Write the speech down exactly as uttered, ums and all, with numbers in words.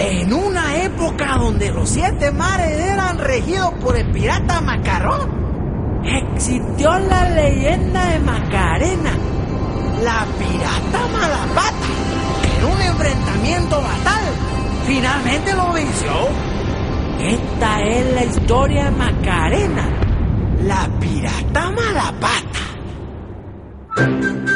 En una época donde los siete mares eran regidos por el pirata Macarrón, existió la leyenda de Macarena, la pirata Malapata, que en un enfrentamiento fatal finalmente lo venció. Esta es la historia de Macarena, la pirata Malapata.